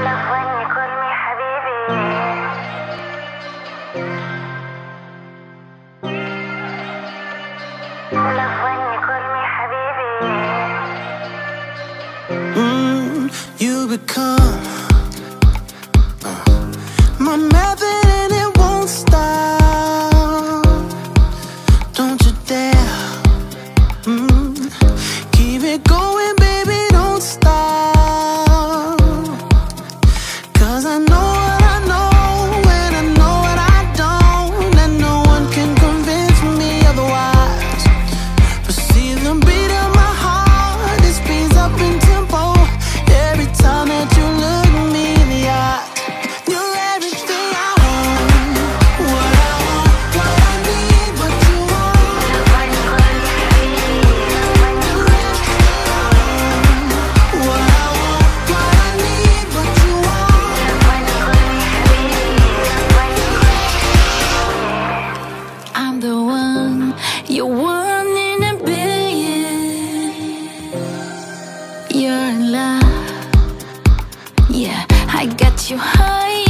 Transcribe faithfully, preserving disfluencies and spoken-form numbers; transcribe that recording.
love when you call me حبيبي. I love when you call me حبيبي. Mm, you become uh, my method and it won't stop. Don't you dare. Mm, keep it going, baby, don't stop. Cause I know what I know and I know what I don't, and no one can convince me otherwise. But see the beat of my heart, it speeds up in tempo every time that you look me in the eye. You're everything I want, what I want, what I need, what you want. When you call me حبيبي. When you You're everything I want, what I want, what I need, what you want. when you call me حبيبي. When you I'm the one, you're one in a billion. You're in love, yeah, I got you high